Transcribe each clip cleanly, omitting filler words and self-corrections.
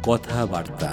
কথাবার্তা।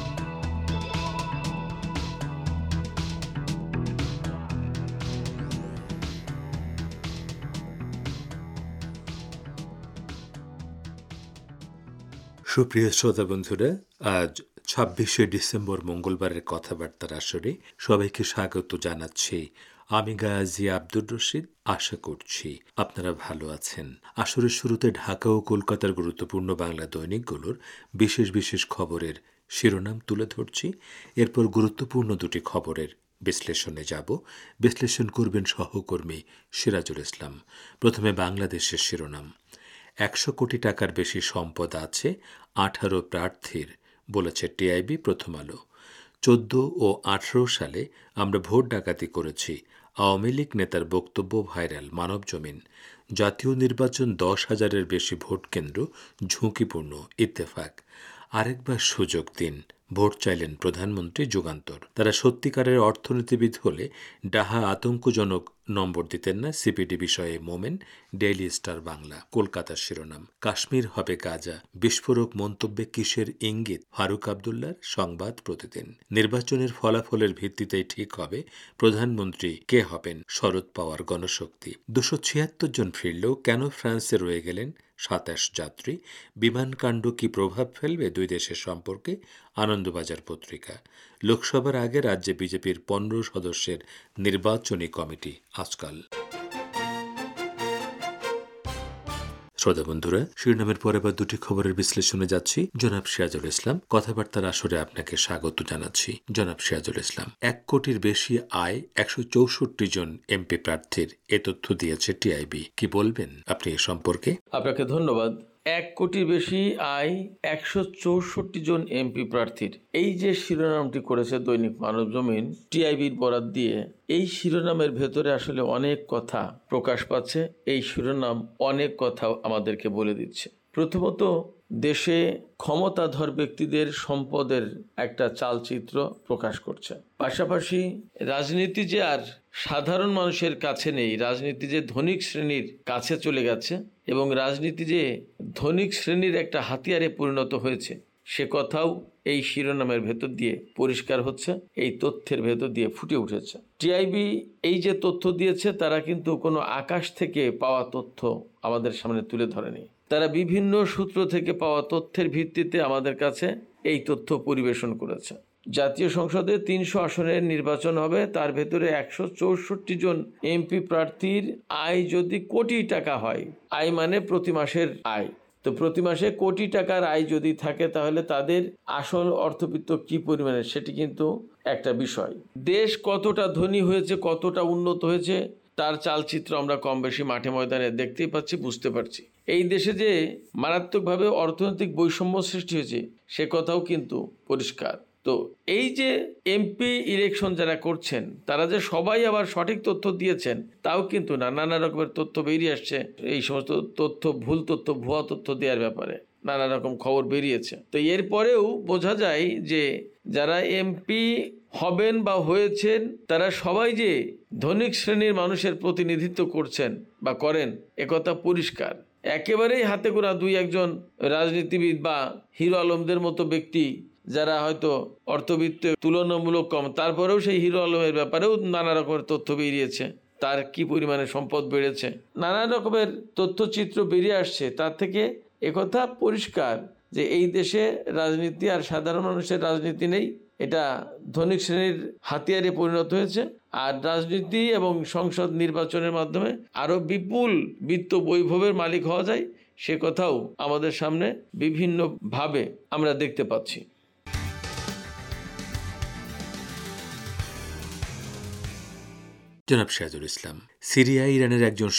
সুপ্রিয় শ্রোতা বন্ধুরা, আজ ২৬শে ডিসেম্বর মঙ্গলবারের কথাবার্তার আসরে সবাইকে স্বাগত জানাচ্ছি। আমি গাজী আব্দুর রশিদ। আশা করছি আপনারা ভালো আছেন। আসরের শুরুতে ঢাকা ও কলকাতার গুরুত্বপূর্ণ বাংলা দৈনিকগুলোর বিশেষ বিশেষ খবরের শিরোনাম তুলে ধরছি। এরপর গুরুত্বপূর্ণ দুটি খবরের বিশ্লেষণে যাব। বিশ্লেষণ করবেন সহকর্মী সিরাজুল ইসলাম। প্রথমে বাংলাদেশের শিরোনাম। ১০০ কোটি টাকার বেশি সম্পদ আছে ১৮ প্রার্থীর, বলেছে টিআইবি প্রথম আলো। ১৪ ও ১৮ সালে আমরা ভোট ডাকাতি করেছি, আওয়ামী লীগ নেতার বক্তব্য ভাইরাল মানবজমিন। জাতীয় নির্বাচন ১০,০০০-এর বেশি ভোট কেন্দ্র ঝুঁকিপূর্ণ, ইত্তেফাক। আরেকবার সুযোগ দিন, ভোট চাইলেন প্রধানমন্ত্রী। যুগান্তর। তারা সত্যিকারের অর্থনীতিবিদ হলে ডাহা আতঙ্কজনক নম্বর দিতেন না সিপিডি বিষয়ে মোমেন। Daily star Bangla. কলকাতার শিরোনাম। কাশ্মীর হবে গাজা, বিস্ফোরক মন্তব্যে কিসের ইঙ্গিত? ফারুক আবদুল্লার সংবাদ প্রতিদিন। নির্বাচনের ফলাফলের ভিত্তিতেই ঠিক হবে প্রধানমন্ত্রী কে হবেন, শরদ পাওয়ার গণশক্তি। ২৭৬ জন ফিরলেও কেন ফ্রান্সে রয়ে গেলেন ২৭ যাত্রী? বিমানকাণ্ড কি প্রভাব ফেলবে দুই দেশের সম্পর্কে? আনন্দবাজার পত্রিকা। লোকসভার আগে রাজ্যে বিজেপির ১৫ সদস্যের নির্বাচনী কমিটি আজকাল। শ্রোতা বন্ধুরা, শিরোনামের পরে বা দুটি খবরের বিশ্লেষণে যাচ্ছি। জনাব সিরাজুল ইসলাম, কথাবার্তার আসরে আপনাকে স্বাগত জানাচ্ছি। জনাব সিরাজুল ইসলাম, ১ কোটির বেশি আয় ১৬৪ জন এমপি প্রার্থীর, এ তথ্য দিয়েছে টিআইবি। কি বলবেন আপনি এ সম্পর্কে? আপনাকে ধন্যবাদ। ১ কোটির বেশি আয় ১৬৪ জন এমপি প্রার্থীর, এই যে শিরোনামটি করেছে দৈনিক মানবজমিন টিআইবির বরাত দিয়ে, এই শিরোনামের ভেতরে আসলে অনেক কথা প্রকাশ পাচ্ছে। এই শিরোনাম অনেক কথা আমাদেরকে বলে দিচ্ছে। প্রথমত, দেশে ক্ষমতাধর ব্যক্তিদের সম্পদের একটা চালচিত্র প্রকাশ করছে। পাশাপাশি রাজনীতি যে আর সাধারণ মানুষের কাছে নেই, রাজনীতি যে ধনিক শ্রেণীর কাছে চলে গেছে এবং রাজনীতি যে ধনিক শ্রেণীর একটা হাতিয়ারে পরিণত হয়েছে, সে কথাও এই শিরোনামের ভেতর দিয়ে পরিষ্কার হচ্ছে, এই তথ্যের ভেতর দিয়ে ফুটে উঠেছে। টিআইবি এই যে তথ্য দিয়েছে, তারা কিন্তু কোনো আকাশ থেকে পাওয়া তথ্য আমাদের সামনে তুলে ধরেনি। তারা বিভিন্ন সূত্র থেকে পাওয়া তথ্যের ভিত্তিতে আমাদের কাছে এই তথ্য পরিবেশন করেছে। জাতীয় সংসদে ৩০০ আসনের নির্বাচন হবে, তার ভেতরে ১৬৪ জন এমপি প্রার্থীর আয় যদি কোটি টাকা হয়, আয় মানে প্রতি মাসের আয়, তো প্রতি মাসে কোটি টাকার আয় যদি থাকে, তাহলে তাদের আসল অর্থবিত্ত কি পরিমাণে, সেটি কিন্তু একটা বিষয়। দেশ কতটা ধনী হয়েছে, কতটা উন্নত হয়েছে, তার চালচিত্র আমরা কম বেশি মাঠে ময়দানে দেখতেই পাচ্ছি, বুঝতে পারছি। এই দেশে যে মারাত্মকভাবে অর্থনৈতিক বৈষম্য সৃষ্টি হয়েছে, সে কথাও কিন্তু পরিষ্কার। তো এই যে এমপি ইলেকশন যারা করছেন, তারা যে সবাই আবার সঠিক তথ্য দিয়েছেন তাও কিন্তু না, নানা রকমের তথ্য বেরিয়ে আসছে। এই সমস্ত তথ্য ভুল তথ্য, ভুয়া তথ্য দেওয়ার ব্যাপারে নানা রকম খবর বেরিয়েছে। তো এরপরেও বোঝা যায় যে যারা এমপি হবেন বা হয়েছেন, তারা সবাই যে ধনিক শ্রেণীর মানুষের প্রতিনিধিত্ব করছেন বা করেন, একথা পরিষ্কার। একেবারেই হাতে গোনা দুই একজন রাজনীতিবিদ বা হিরো আলমদের মতো ব্যক্তি, যারা হয়তো অর্থবিত্তে তুলনামূলক কম, তারপরেও সেই হিরো আলমের ব্যাপারেও নানা রকমের তথ্য বেরিয়েছে। তার কি পরিমাণে সম্পদ বেড়েছে, নানা রকমের তথ্যচিত্র বেরিয়ে আসছে। তার থেকে একথা পরিষ্কার যে এই দেশে রাজনীতি আর সাধারণ মানুষের রাজনীতি নেই, এটা ধনিক শ্রেণীর হাতিয়ারে পরিণত হয়েছে। আর রাজনীতি এবং সংসদ নির্বাচনের মাধ্যমে আরো বিপুল বিত্ত বৈভবের মালিক হওয়া যায়, সে কথাও আমাদের সামনে বিভিন্নভাবে আমরা দেখতে পাচ্ছি। জনাব সিরাজুল ইসলাম, সিরিয়া ইরানের একজন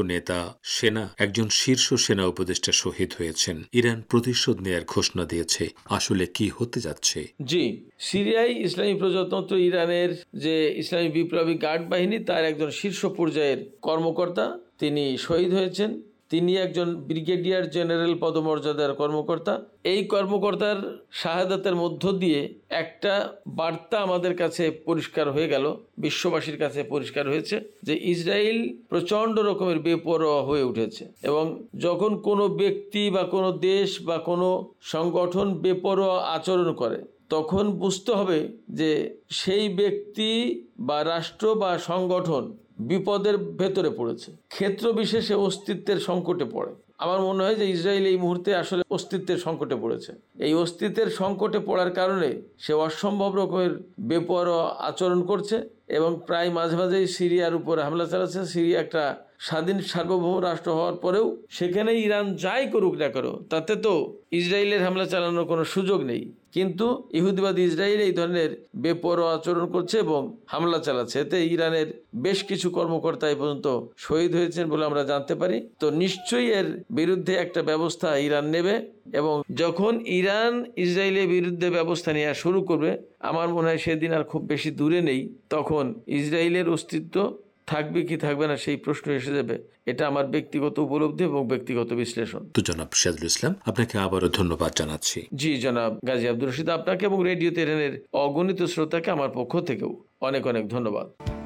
শীর্ষ সেনা উপদেষ্টা শহীদ হয়েছেন। ইরান প্রতিশোধ নেয়ার ঘোষণা দিয়েছে। আসলে কি হতে যাচ্ছে? জি, সিরিয়ায় ইসলামী প্রজাতন্ত্র ইরানের যে ইসলামী বিপ্লবী গার্ড বাহিনী, তার একজন শীর্ষ পর্যায়ের কর্মকর্তা তিনি শহীদ হয়েছেন। তিনি একজন ব্রিগেডিয়ার জেনারেল পদমর্যাদার কর্মকর্তা। এই কর্মকর্তার শাহাদাতের মধ্য দিয়ে একটা বার্তা আমাদের কাছে পরিষ্কার হয়ে গেল, বিশ্ববাসীর কাছে পরিষ্কার হয়েছে যে ইসরায়েল প্রচণ্ড রকমের বেপরোয়া হয়ে উঠেছে। এবং যখন কোনো ব্যক্তি বা কোনো দেশ বা কোনো সংগঠন বেপরোয়া আচরণ করে, তখন বুঝতে হবে যে সেই ব্যক্তি বা রাষ্ট্র বা সংগঠন বিপদের ভেতরে পড়েছে, ক্ষেত্র বিশেষে অস্তিত্বের সংকটে পড়ে। আমার মনে হয় যে ইসরায়েল এই মুহূর্তে আসলে অস্তিত্বের সংকটে পড়েছে। এই অস্তিত্বের সংকটে পড়ার কারণে সে অসম্ভব রকমের বেপরোয়া আচরণ করছে এবং প্রায় মাঝে মাঝেই সিরিয়ার উপরে হামলা চালাচ্ছে। সিরিয়া একটা স্বাধীন সার্বভৌম রাষ্ট্র হওয়ার পরেও সেখানে ইরান যাই করুক না করো, তাতে তো ইসরায়েলের হামলা চালানোর কোনো সুযোগ নেই। কিন্তু ইহুদিবাদী ইসরায়েল এই ধরনের বেপরোয়া আচরণ করছে এবং হামলা চালাচ্ছে। এতে ইরানের বেশ কিছু কর্মকর্তা এ পর্যন্ত শহীদ হয়েছেন বলে আমরা জানতে পারি। তো নিশ্চয়ই এর বিরুদ্ধে একটা ব্যবস্থা ইরান নেবে এবং যখন ইরান ইসরায়েলের বিরুদ্ধে ব্যবস্থা নেওয়া শুরু করবে, আমার মনে হয় সেদিন আর খুব বেশি দূরে নেই, তখন ইসরায়েলের অস্তিত্ব থাকবে কি থাকবে না সেই প্রশ্ন এসে যাবে। এটা আমার ব্যক্তিগত উপলব্ধি এবং ব্যক্তিগত বিশ্লেষণ। তো জনাব সিরাজুল ইসলাম, আপনাকে আবারও ধন্যবাদ জানাচ্ছি। জি জনাব গাজী আব্দুর রশিদ, আপনাকে এবং রেডিও তেহরানের অগণিত শ্রোতাকে আমার পক্ষ থেকেও অনেক অনেক ধন্যবাদ।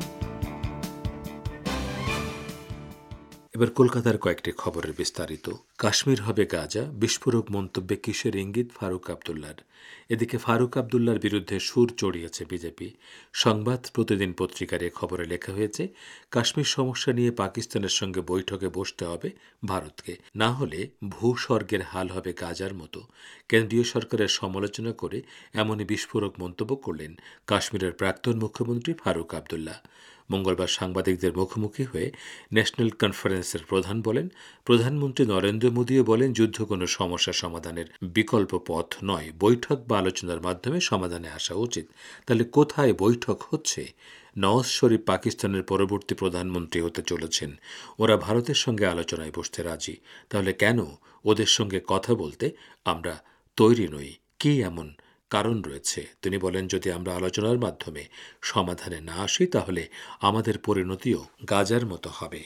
এবার কলকাতার কয়েকটি খবরের বিস্তারিত। কাশ্মীর হবে গাজা, বিস্ফোরক মন্তব্যে কিসের ইঙ্গিত ফারুক আবদুল্লার। এদিকে ফারুক আবদুল্লার বিরুদ্ধে সুর চড়িয়েছে বিজেপি। সংবাদ প্রতিদিন পত্রিকার এ খবরে লেখা হয়েছে, কাশ্মীর সমস্যা নিয়ে পাকিস্তানের সঙ্গে বৈঠকে বসতে হবে ভারতকে, না হলে ভূস্বর্গের হাল হবে গাজার মতো। কেন্দ্রীয় সরকারের সমালোচনা করে এমনই বিস্ফোরক মন্তব্য করলেন কাশ্মীরের প্রাক্তন মুখ্যমন্ত্রী ফারুক আবদুল্লা। মঙ্গলবার সাংবাদিকদের মুখোমুখি হয়ে ন্যাশনাল কনফারেন্সের প্রধান বলেন, প্রধানমন্ত্রী নরেন্দ্র মোদীও বলেন যুদ্ধ কোনো সমস্যা সমাধানের বিকল্প পথ নয়, বৈঠক বা আলোচনার মাধ্যমে সমাধানে আসা উচিত। তাহলে কোথায় বৈঠক হচ্ছে? নওয়াজ শরীফ পাকিস্তানের পরবর্তী প্রধানমন্ত্রী হতে চলেছেন। ওরা ভারতের সঙ্গে আলোচনায় বসতে রাজি, তাহলে কেন ওদের সঙ্গে কথা বলতে আমরা তৈরি নই? কি এমন কারণ রয়েছে? তিনি বলেন, যদি আমরা আলোচনার মাধ্যমে সমাধানে না আসি তাহলে আমাদের পরিণতিও গাজার মতো হবে।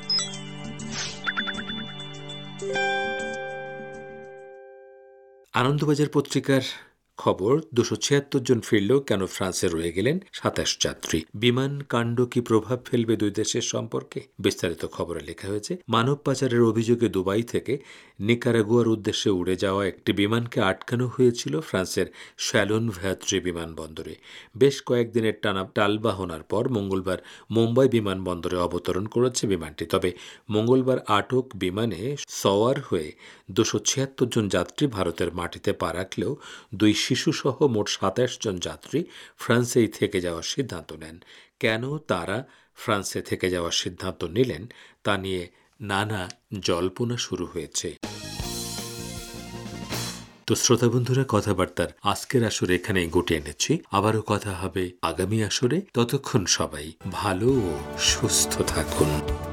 আনন্দবাজার পত্রিকার খবর, 276 জন ফিরলেও কেন ফ্রান্সে রয়ে গেলেন 27 যাত্রী। বিমান কাণ্ড কি প্রভাব ফেলবে দুই দেশের সম্পর্কে? বিস্তারিত খবরে লেখা হয়েছে, মানব পাচারের অভিযোগে দুবাই থেকে নিকারাগুয়ার উদ্দেশ্যে উড়ে যাওয়া একটি বিমানকে আটকানো হয়েছিল ফ্রান্সের শ্যালন ভ্যাত্রি বিমানবন্দরে। বেশ কয়েকদিনের টানা টালবাহনার পর মঙ্গলবার মুম্বাই বিমানবন্দরে অবতরণ করেছে বিমানটি। তবে মঙ্গলবার আটক বিমানে সওয়ার হয়ে 276 জন যাত্রী ভারতের মাটিতে পা রাখলেও দুই শিশুসহ মোট 27 জন যাত্রী ফ্রান্সেই থেকে যাওয়ার সিদ্ধান্ত নেন। কেন তারা ফ্রান্সে থেকে যাওয়ার সিদ্ধান্ত নিলেন তা নিয়ে নানা জল্পনা শুরু হয়েছে। তো শ্রোতা বন্ধুরা, কথাবার্তার আজকের আসরে এখানেই গুটিয়ে এনেছি। আবারও কথা হবে আগামী আসরে। ততক্ষণ সবাই ভালো ও সুস্থ থাকুন।